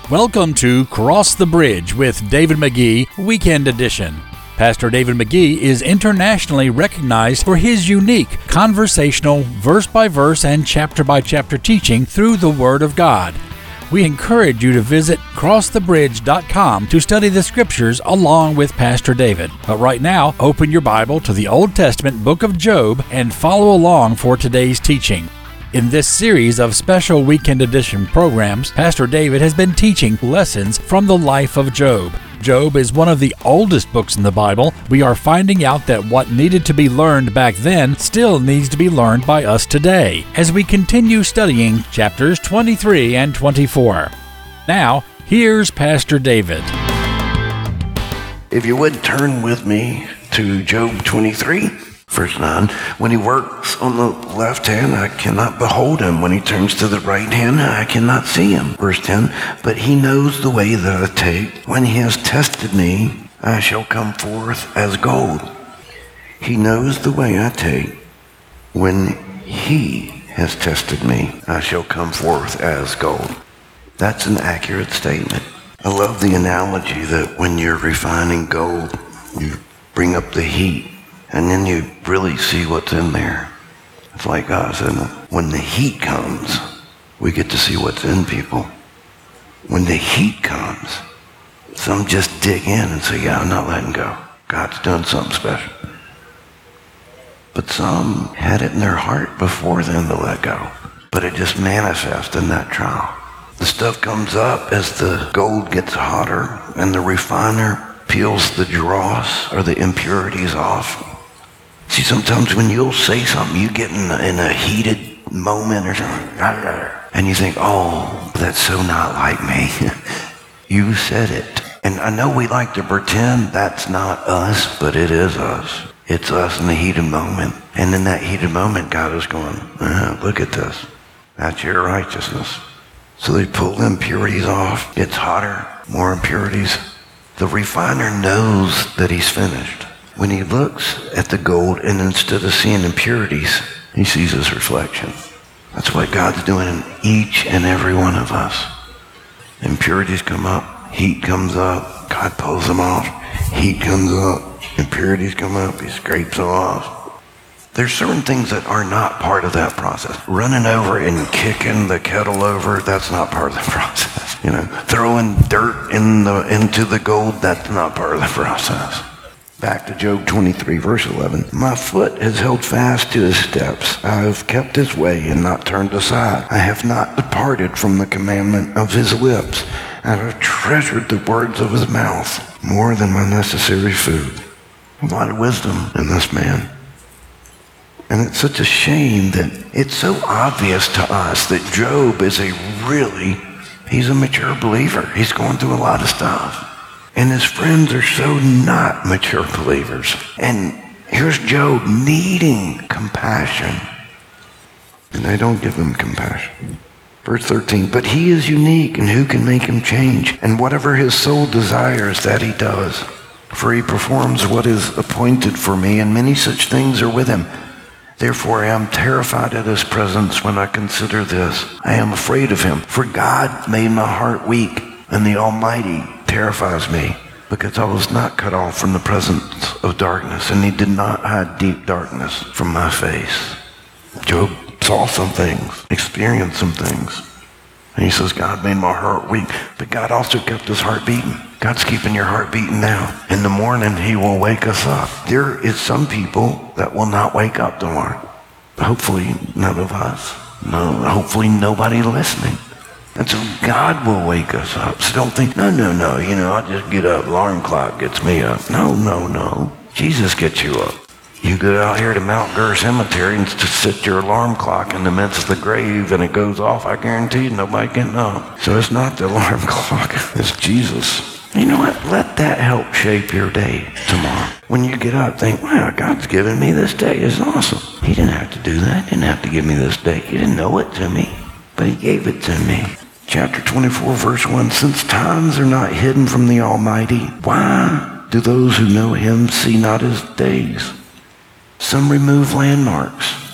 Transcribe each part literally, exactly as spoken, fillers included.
Welcome to Cross the Bridge with David McGee, Weekend Edition. Pastor David McGee is internationally recognized for his unique conversational, verse-by-verse and chapter-by-chapter teaching through the Word of God. We encourage you to visit cross the bridge dot com to study the Scriptures along with Pastor David. But right now, open your Bible to the Old Testament book of Job and follow along for today's teaching. In this series of special Weekend Edition programs, Pastor David has been teaching lessons from the life of Job. Job is one of the oldest books in the Bible. We are finding out that what needed to be learned back then still needs to be learned by us today, as we continue studying chapters twenty-three and twenty-four. Now, here's Pastor David. If you would turn with me to Job twenty-three. Verse nine, when he works on the left hand, I cannot behold him. When he turns to the right hand, I cannot see him. Verse ten, but he knows the way that I take. When he has tested me, I shall come forth as gold. He knows the way I take. When he has tested me, I shall come forth as gold. That's an accurate statement. I love the analogy that when you're refining gold, you bring up the heat, and then you really see what's in there. It's like us, and when the heat comes, we get to see what's in people. When the heat comes, some just dig in and say, yeah, I'm not letting go. God's done something special. But some had it in their heart before then to let go. But it just manifests in that trial. The stuff comes up as the gold gets hotter, and the refiner peels the dross or the impurities off. See, sometimes when you'll say something, you get in a, in a heated moment or something, and you think, oh, that's so not like me. You said it. And I know we like to pretend that's not us, but it is us. It's us in the heated moment. And in that heated moment, God is going, uh, look at this. That's your righteousness. So they pull the impurities off. It's hotter, more impurities. The refiner knows that he's finished. When he looks at the gold, and instead of seeing impurities, he sees his reflection. That's what God's doing in each and every one of us. Impurities come up, heat comes up, God pulls them off. Heat comes up, impurities come up, he scrapes them off. There's certain things that are not part of that process. Running over and kicking the kettle over, that's not part of the process. You know, throwing dirt in the into the gold, that's not part of the process. Back to Job twenty-three, verse eleven. My foot has held fast to his steps. I have kept his way and not turned aside. I have not departed from the commandment of his lips. I have treasured the words of his mouth more than my necessary food. A lot of wisdom in this man. And it's such a shame that it's so obvious to us that Job is a really, he's a mature believer. He's going through a lot of stuff. And his friends are so not mature believers. And here's Job needing compassion. And they don't give him compassion. Verse thirteen, but he is unique, and who can make him change? And whatever his soul desires, that he does. For he performs what is appointed for me, and many such things are with him. Therefore I am terrified at his presence when I consider this. I am afraid of him, for God made my heart weak, and the Almighty terrifies me, because I was not cut off from the presence of darkness, and he did not hide deep darkness from my face. Job saw some things, experienced some things, and he says, God made my heart weak, but God also kept his heart beating. God's keeping your heart beating now. In the morning, he will wake us up. There is some people that will not wake up tomorrow. Hopefully none of us. No, hopefully nobody listening. And so God will wake us up. So don't think, no, no, no, you know, I'll just get up. Alarm clock gets me up. No, no, no. Jesus gets you up. You go out here to Mount Gurr Cemetery and to set your alarm clock in the midst of the grave, and it goes off, I guarantee you, nobody can know. So it's not the alarm clock, it's Jesus. You know what? Let that help shape your day tomorrow. When you get up, think, wow, God's given me this day. It's awesome. He didn't have to do that. He didn't have to give me this day. He didn't know it to me, but he gave it to me. Chapter twenty-four, verse one, since times are not hidden from the Almighty, why do those who know him see not his days? Some remove landmarks,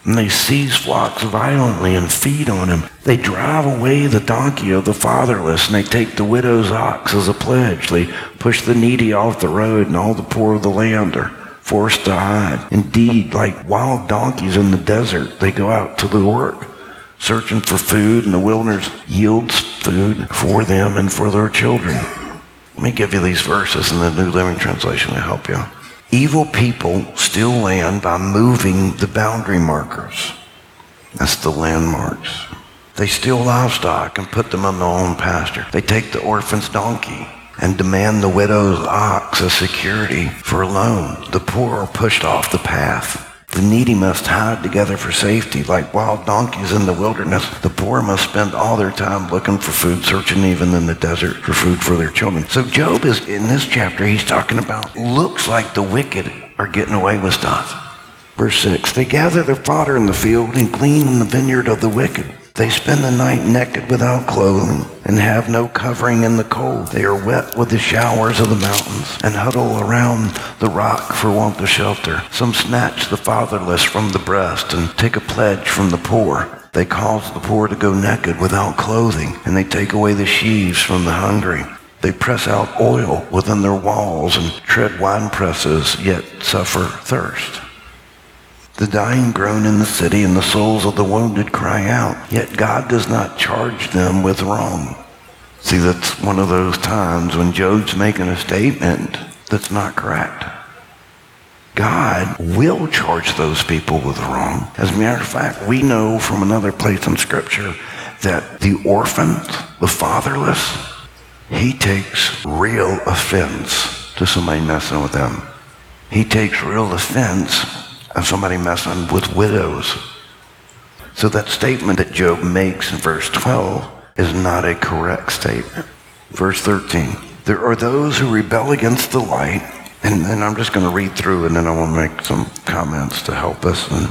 And they seize flocks violently and feed on him. They drive away the donkey of the fatherless, and they take the widow's ox as a pledge. They push the needy off the road, and all the poor of the land are forced to hide. Indeed, like wild donkeys in the desert, they go out to the work, searching for food, and the wilderness yields food for them and for their children. Let me give you these verses in the New Living Translation to help you. Evil people steal land by moving the boundary markers. That's the landmarks. They steal livestock and put them on their own pasture. They take the orphan's donkey and demand the widow's ox as security for a loan. The poor are pushed off the path. The needy must hide together for safety. Like wild donkeys in the wilderness, the poor must spend all their time looking for food, searching even in the desert for food for their children. So Job is, in this chapter, he's talking about, looks like the wicked are getting away with stuff. Verse six, they gather their fodder in the field and glean in the vineyard of the wicked. They spend the night naked without clothing and have no covering in the cold. They are wet with the showers of the mountains and huddle around the rock for want of shelter. Some snatch the fatherless from the breast and take a pledge from the poor. They cause the poor to go naked without clothing, and they take away the sheaves from the hungry. They press out oil within their walls and tread wine presses, yet suffer thirst. The dying groan in the city, and the souls of the wounded cry out. Yet God does not charge them with wrong. See, that's one of those times when Job's making a statement that's not correct. God will charge those people with wrong. As a matter of fact, we know from another place in Scripture that the orphans, the fatherless, he takes real offense to somebody messing with them. He takes real offense of somebody messing with widows. So that statement that Job makes in verse twelve is not a correct statement. Verse thirteen, there are those who rebel against the light, and then I'm just going to read through and then I want to make some comments to help us. And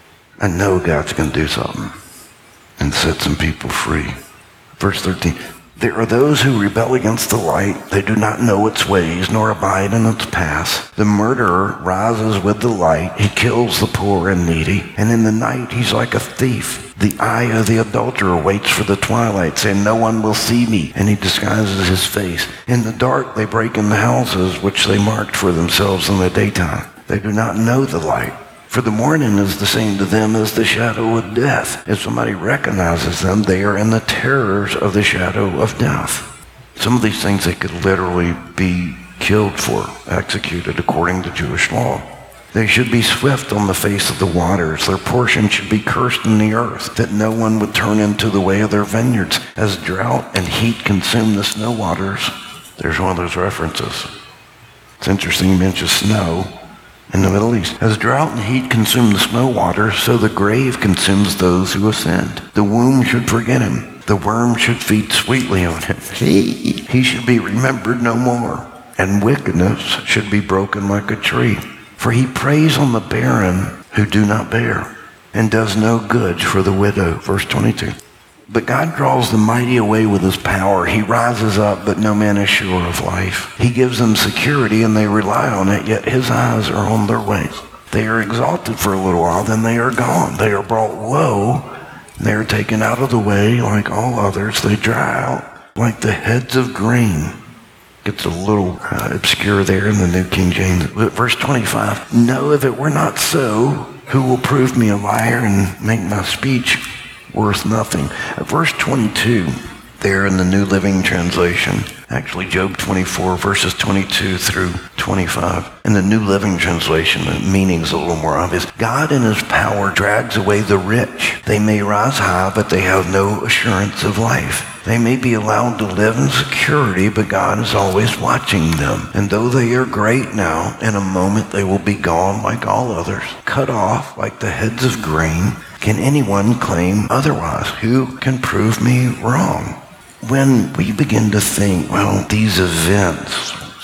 I know God's going to do something and set some people free. Verse thirteen, there are those who rebel against the light. They do not know its ways, nor abide in its paths. The murderer rises with the light. He kills the poor and needy. And in the night, he's like a thief. The eye of the adulterer waits for the twilight, saying, no one will see me. And he disguises his face. In the dark, they break in the houses, which they marked for themselves in the daytime. They do not know the light. For the morning is the same to them as the shadow of death. If somebody recognizes them, they are in the terrors of the shadow of death. Some of these things they could literally be killed for, executed according to Jewish law. They should be swift on the face of the waters. Their portion should be cursed in the earth, that no one would turn into the way of their vineyards. As drought and heat consume the snow waters. There's one of those references. It's interesting he mentions snow in the Middle East. As drought and heat consume the snow waters, so the grave consumes those who ascend. The womb should forget him. The worm should feed sweetly on him. He, he should be remembered no more, and wickedness should be broken like a tree. For he preys on the barren who do not bear, and does no good for the widow. Verse twenty-two. But God draws the mighty away with his power. He rises up, but no man is sure of life. He gives them security, and they rely on it, yet his eyes are on their ways. They are exalted for a little while, then they are gone. They are brought low, and they are taken out of the way like all others. They dry out like the heads of grain. Gets a little uh, obscure there in the New King James. Verse twenty-five, no, if it were not so, who will prove me a liar and make my speech worth nothing? Verse twenty-two, there in the New Living Translation, actually Job twenty-four, verses twenty-two through twenty-five. In the New Living Translation, the meaning's a little more obvious. God in his power drags away the rich. They may rise high, but they have no assurance of life. They may be allowed to live in security, but God is always watching them. And though they are great now, in a moment they will be gone like all others, cut off like the heads of grain. Can anyone claim otherwise? Who can prove me wrong? When we begin to think, well, these events,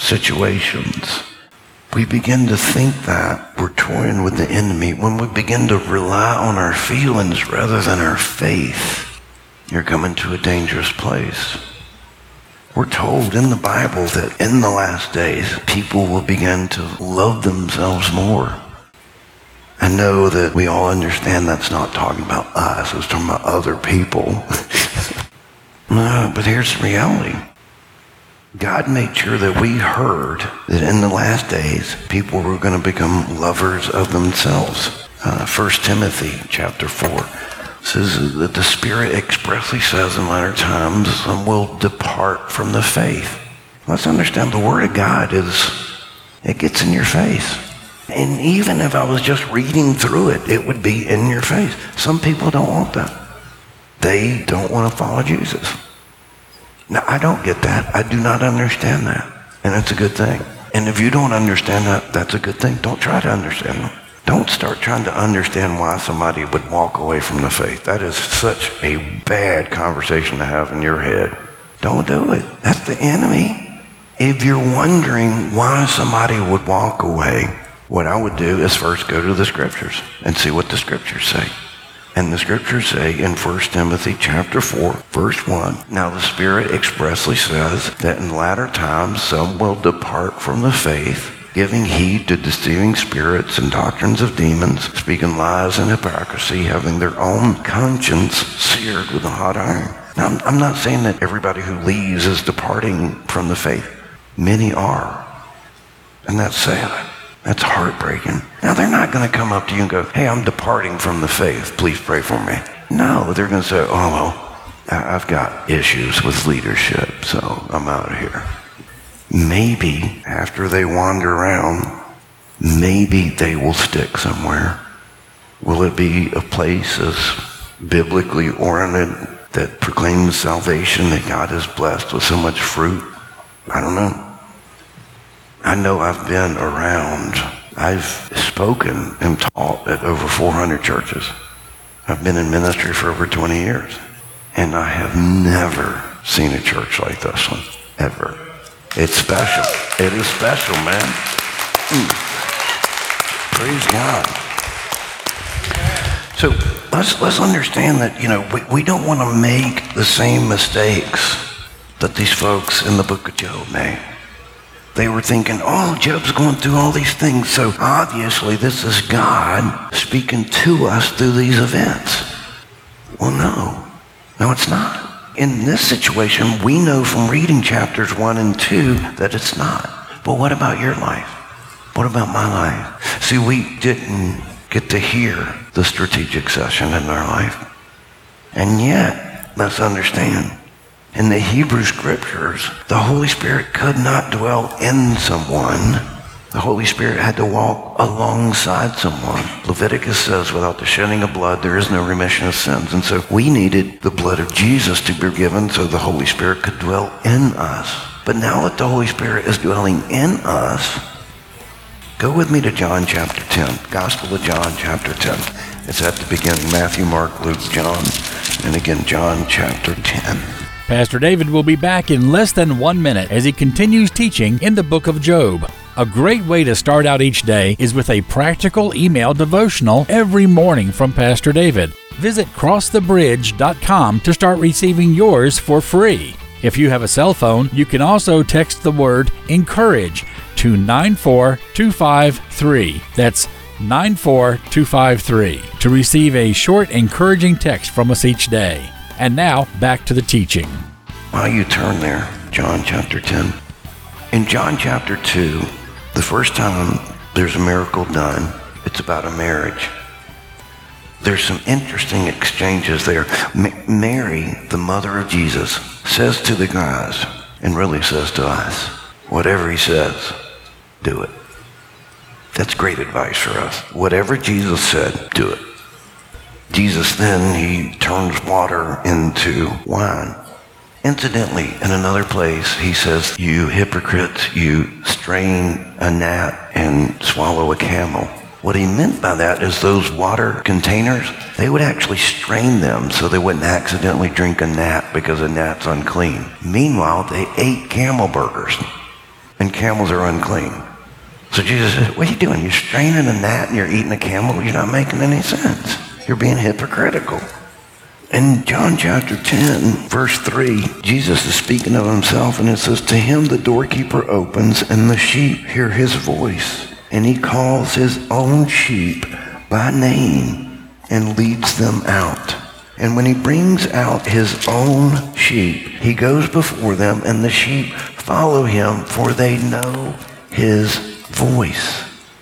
situations, we begin to think that we're toying with the enemy. When we begin to rely on our feelings rather than our faith, you're coming to a dangerous place. We're told in the Bible that in the last days, people will begin to love themselves more. I know that we all understand that's not talking about us. It's talking about other people. No, but here's the reality. God made sure that we heard that in the last days, people were going to become lovers of themselves. Uh, First Timothy chapter four says that the Spirit expressly says in latter times, some will depart from the faith. Let's understand the Word of God is, it gets in your face. And even if I was just reading through it, it would be in your face. Some people don't want that. They don't want to follow Jesus. Now, I don't get that. I do not understand that. And it's a good thing. And if you don't understand that, that's a good thing. Don't try to understand them. Don't start trying to understand why somebody would walk away from the faith. That is such a bad conversation to have in your head. Don't do it. That's the enemy. If you're wondering why somebody would walk away, what I would do is first go to the scriptures and see what the scriptures say. And the scriptures say in First Timothy chapter four, verse one, now the Spirit expressly says that in latter times some will depart from the faith, giving heed to deceiving spirits and doctrines of demons, speaking lies and hypocrisy, having their own conscience seared with a hot iron. Now, I'm, I'm not saying that everybody who leaves is departing from the faith. Many are. And that's sad. That's heartbreaking. Now, they're not going to come up to you and go, hey, I'm departing from the faith. Please pray for me. No, they're going to say, oh, well, I've got issues with leadership, so I'm out of here. Maybe after they wander around, maybe they will stick somewhere. Will it be a place as biblically oriented that proclaims salvation, that God has blessed with so much fruit? I don't know. I know I've been around. I've spoken and taught at over four hundred churches. I've been in ministry for over twenty years. And I have never seen a church like this one, ever. It's special. It is special, man. Mm. Praise God. So let's let's understand that, you know, we, we don't want to make the same mistakes that these folks in the book of Job made. They were thinking, oh, Job's going through all these things, so obviously this is God speaking to us through these events. Well, no. No, it's not. In this situation, we know from reading chapters one and two that it's not. But what about your life? What about my life? See, we didn't get to hear the strategic session in our life. And yet, let's understand, in the Hebrew scriptures, the Holy Spirit could not dwell in someone. The Holy Spirit had to walk alongside someone. Leviticus says, without the shedding of blood, there is no remission of sins. And so we needed the blood of Jesus to be given so the Holy Spirit could dwell in us. But now that the Holy Spirit is dwelling in us, go with me to John chapter ten, Gospel of John chapter ten. It's at the beginning, Matthew, Mark, Luke, John, and again, John chapter ten. Pastor David will be back in less than one minute as he continues teaching in the book of Job. A great way to start out each day is with a practical email devotional every morning from Pastor David. Visit cross the bridge dot com to start receiving yours for free. If you have a cell phone, you can also text the word ENCOURAGE to nine four two five three. That's nine four two five three to receive a short, encouraging text from us each day. And now, back to the teaching. While you turn there, John chapter ten. In John chapter two, the first time there's a miracle done, it's about a marriage. There's some interesting exchanges there. M- Mary, the mother of Jesus, says to the guys, and really says to us, whatever he says, do it. That's great advice for us. Whatever Jesus said, do it. Jesus then, he turns water into wine. Incidentally, in another place, he says, you hypocrites, you strain a gnat and swallow a camel. What he meant by that is those water containers, they would actually strain them so they wouldn't accidentally drink a gnat because a gnat's unclean. Meanwhile, they ate camel burgers, and camels are unclean. So Jesus said, what are you doing? You're straining a gnat and you're eating a camel? You're not making any sense. You're being hypocritical. In John chapter ten, verse three, Jesus is speaking of himself, and it says, to him the doorkeeper opens, and the sheep hear his voice, and he calls his own sheep by name and leads them out. And when he brings out his own sheep, he goes before them, and the sheep follow him, for they know his voice.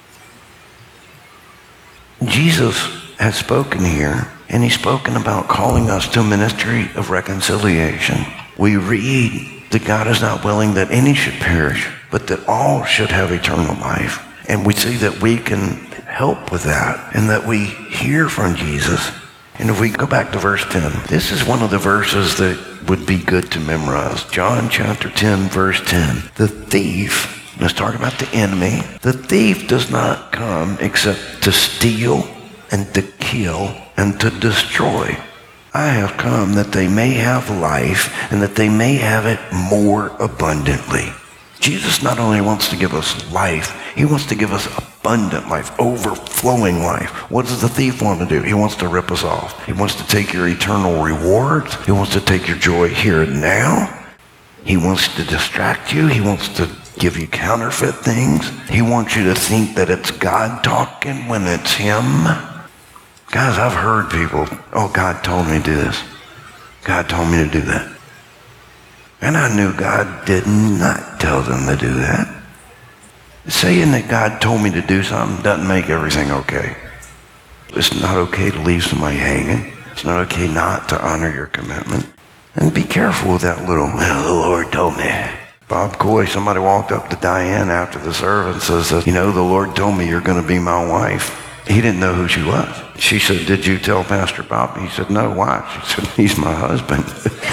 Jesus has spoken here, and he's spoken about calling us to a ministry of reconciliation. We read that God is not willing that any should perish, but that all should have eternal life. And we see that we can help with that, and that we hear from Jesus. And if we go back to verse ten, this is one of the verses that would be good to memorize. John chapter ten, verse ten. The thief, let's talk about the enemy. The thief does not come except to steal and to kill and to destroy. I have come that they may have life, and that they may have it more abundantly. Jesus not only wants to give us life, he wants to give us abundant life, overflowing life. What does the thief want to do? He wants to rip us off. He wants to take your eternal rewards. He wants to take your joy here and now. He wants to distract you. He wants to give you counterfeit things. He wants you to think that it's God talking when it's him. Guys, I've heard people, oh, God told me to do this. God told me to do that. And I knew God did not tell them to do that. Saying that God told me to do something doesn't make everything okay. It's not okay to leave somebody hanging. It's not okay not to honor your commitment. And be careful with that little, well, the Lord told me. Bob Coy, somebody walked up to Diane after the service and says, you know, the Lord told me you're going to be my wife. He didn't know who she was. She said, did you tell Pastor Bob? He said, no, why? She said, he's my husband.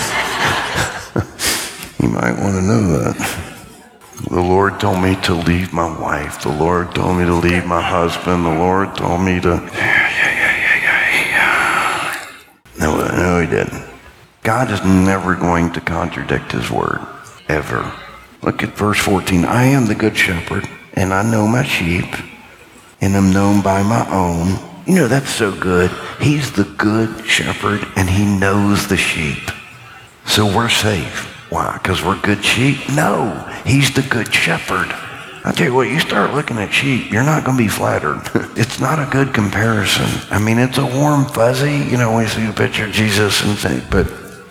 You might want to know that. The Lord told me to leave my wife. The Lord told me to leave my husband. The Lord told me to... Yeah, yeah, yeah, yeah, yeah. No, no, he didn't. God is never going to contradict his word, ever. Look at verse fourteen. I am the good shepherd, and I know my sheep, and am known by my own. You know, that's so good. He's the good shepherd, and he knows the sheep. So we're safe. Why? Because we're good sheep? No, he's the good shepherd. I tell you what, you start looking at sheep, you're not going to be flattered. It's not a good comparison. I mean, it's a warm fuzzy, you know, when you see a picture of Jesus and think, but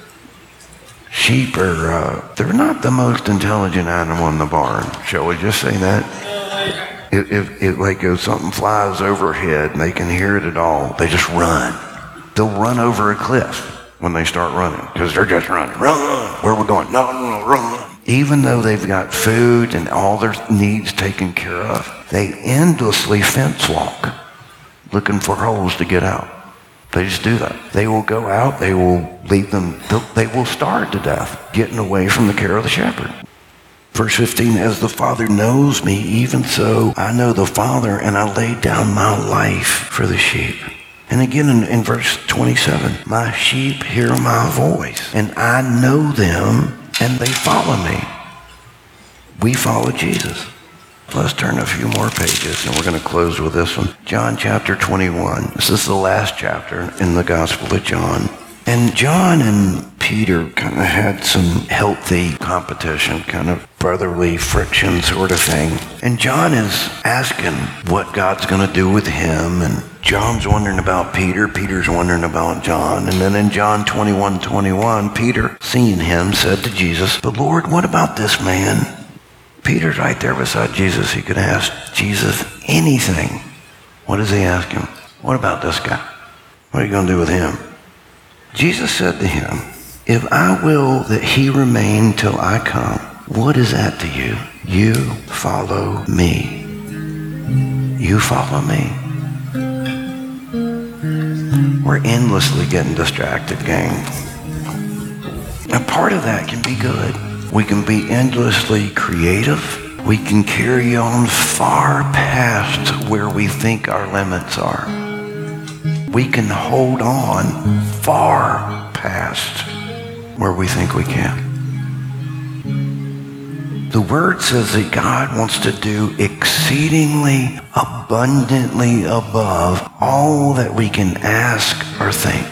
sheep are, uh, they're not the most intelligent animal in the barn. Shall we just say that? If, if, if like if something flies overhead and they can hear it at all, they just run. They'll run over a cliff when they start running, because they're just running. Run! Where are we going? No, no, no, run! Even though they've got food and all their needs taken care of, they endlessly fence walk, looking for holes to get out. They just do that. They will go out, they will leave them, they will starve to death, getting away from the care of the shepherd. Verse fifteen, as the Father knows me, even so I know the Father, and I lay down my life for the sheep. And again in, in verse twenty-seven, my sheep hear my voice, and I know them, and they follow me. We follow Jesus. Let's turn a few more pages, and we're going to close with this one. John chapter twenty-one. This is the last chapter in the Gospel of John. And John and Peter kind of had some healthy competition, kind of brotherly friction sort of thing. And John is asking what God's going to do with him, and John's wondering about Peter, Peter's wondering about John. And then in John twenty-one twenty-one, Peter, seeing him, said to Jesus, but Lord, what about this man? Peter's right there beside Jesus. He could ask Jesus anything. What does he ask him? What about this guy? What are you going to do with him? Jesus said to him, if I will that he remain till I come, what is that to you? You follow me. You follow me. We're endlessly getting distracted, gang. A part of that can be good. We can be endlessly creative. We can carry on far past where we think our limits are. We can hold on far past where we think we can. The word says that God wants to do exceedingly abundantly above all that we can ask or think.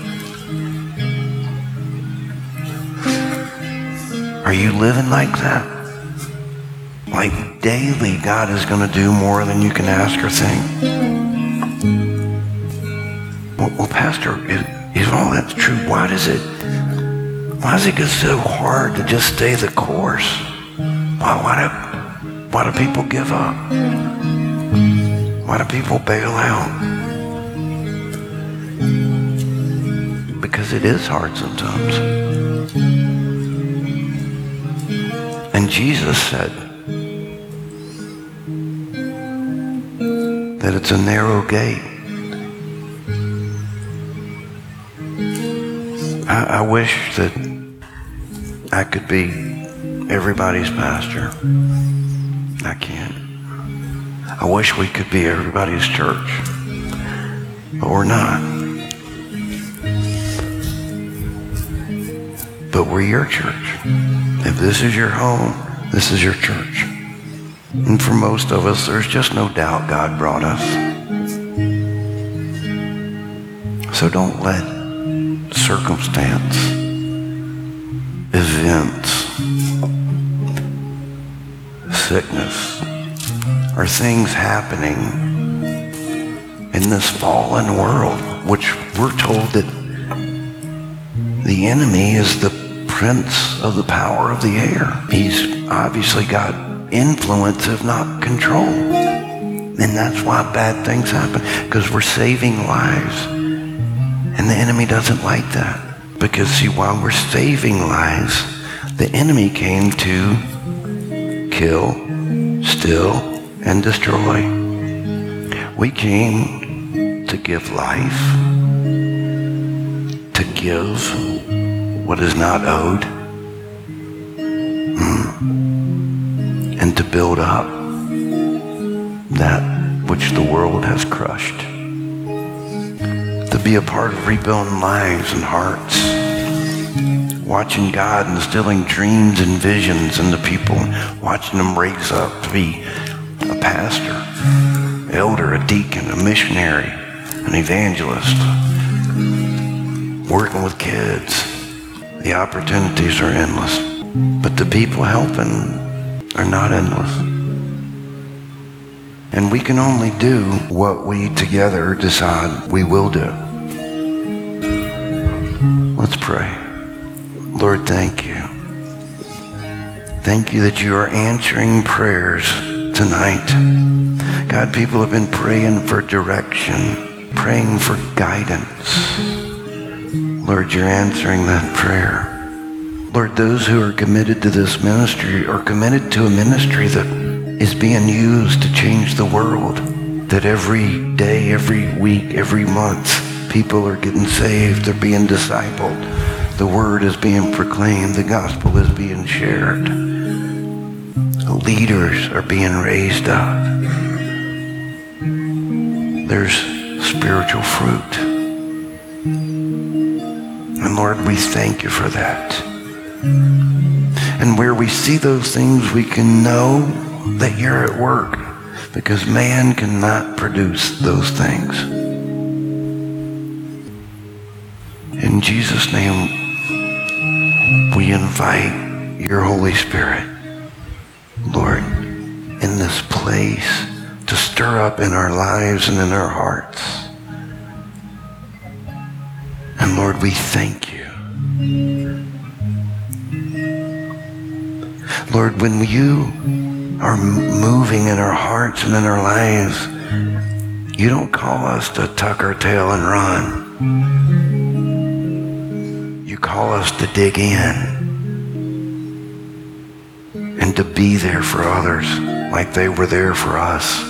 Are you living like that? Like daily God is going to do more than you can ask or think? well, Pastor, if, if all that's true, why does it, why does it get so hard to just stay the course? Why, why do, why do people give up? Why do people bail out? Because it is hard sometimes. And Jesus said that it's a narrow gate. I, I wish that I could be everybody's pastor. I can't. I wish we could be everybody's church, but we're not. But we're your church. If this is your home, this is your church. And for most of us, there's just no doubt God brought us. So don't let circumstance, events, sickness, or things happening in this fallen world, which we're told that the enemy is the prince of the power of the air. He's obviously got influence, if not control. And that's why bad things happen, because we're saving lives. And the enemy doesn't like that. Because see, while we're saving lives, the enemy came to kill, steal, and destroy. We came to give life, to give what is not owed, and to build up that which the world has crushed. To be a part of rebuilding lives and hearts, watching God instilling dreams and visions into people, watching them raise up to be a pastor, elder, a deacon, a missionary, an evangelist, working with kids. The opportunities are endless, but the people helping are not endless. And we can only do what we together decide we will do. Let's pray. Lord, thank you. Thank you that you are answering prayers tonight. God, people have been praying for direction, praying for guidance. Lord, you're answering that prayer. Lord, those who are committed to this ministry are committed to a ministry that is being used to change the world. That every day, every week, every month, people are getting saved, they're being discipled. The word is being proclaimed, the gospel is being shared. Leaders are being raised up. There's spiritual fruit. And Lord, we thank you for that. And where we see those things, we can know that you're at work, because man cannot produce those things. In Jesus' name, we invite your Holy Spirit, Lord, in this place to stir up in our lives and in our hearts. And Lord, we thank you. Lord, when you are moving in our hearts and in our lives, you don't call us to tuck our tail and run. You call us to dig in and to be there for others like they were there for us.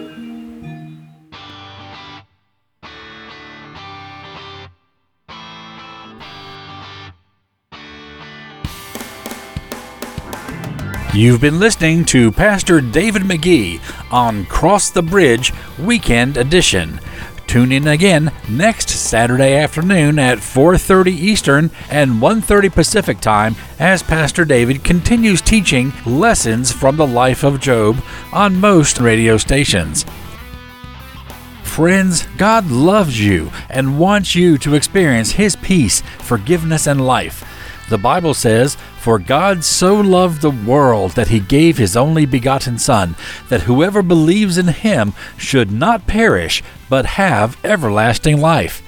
You've been listening to Pastor David McGee on Cross the Bridge Weekend Edition. Tune in again next Saturday afternoon at four thirty Eastern and one thirty Pacific Time as Pastor David continues teaching lessons from the life of Job on most radio stations. Friends, God loves you and wants you to experience His peace, forgiveness, and life. The Bible says, "For God so loved the world that He gave His only begotten Son, that whoever believes in Him should not perish, but have everlasting life."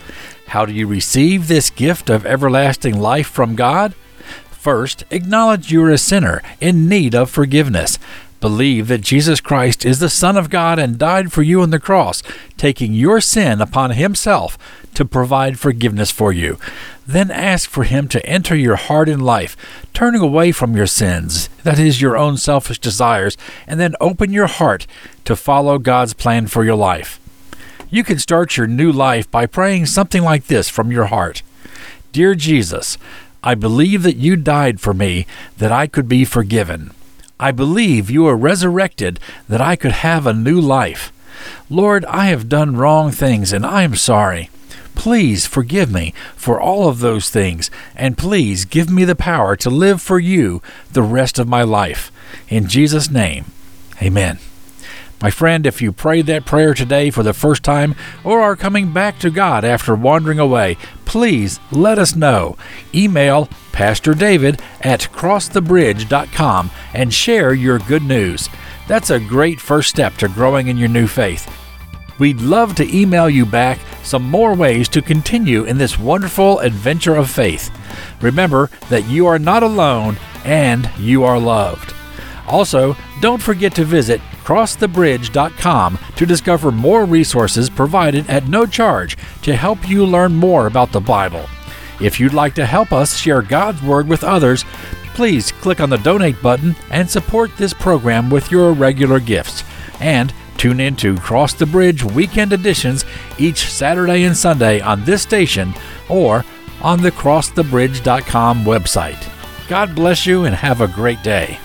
How do you receive this gift of everlasting life from God? First, acknowledge you are a sinner in need of forgiveness. Believe that Jesus Christ is the Son of God and died for you on the cross, taking your sin upon himself to provide forgiveness for you. Then ask for him to enter your heart and life, turning away from your sins, that is, your own selfish desires, and then open your heart to follow God's plan for your life. You can start your new life by praying something like this from your heart. Dear Jesus, I believe that you died for me, that I could be forgiven. I believe you were resurrected, that I could have a new life. Lord, I have done wrong things, and I am sorry. Please forgive me for all of those things, and please give me the power to live for you the rest of my life. In Jesus' name, amen. My friend, if you prayed that prayer today for the first time or are coming back to God after wandering away, please let us know. Email Pastor David at cross the bridge dot com and share your good news. That's a great first step to growing in your new faith. We'd love to email you back some more ways to continue in this wonderful adventure of faith. Remember that you are not alone and you are loved. Also, don't forget to visit cross the bridge dot com to discover more resources provided at no charge to help you learn more about the Bible. If you'd like to help us share God's Word with others, please click on the donate button and support this program with your regular gifts. And tune in to Cross the Bridge weekend editions each Saturday and Sunday on this station or on the cross the bridge dot com website. God bless you and have a great day.